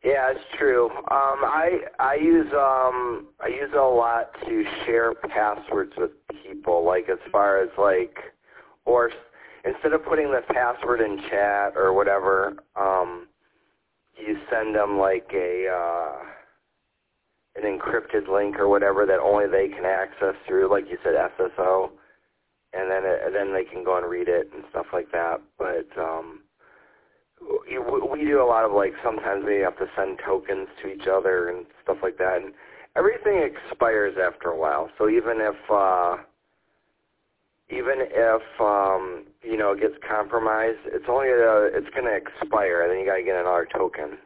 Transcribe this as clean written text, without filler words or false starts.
Yeah, it's true. I use it a lot to share passwords with people, like as far as like, or instead of putting the password in chat or whatever, you send them like an encrypted link or whatever that only they can access through, like you said, SSO, and then they can go and read it and stuff like that. But we do a lot of, like, sometimes we have to send tokens to each other and stuff like that, and everything expires after a while. So even if you know, it gets compromised, it's going to expire, and then you got to get another token.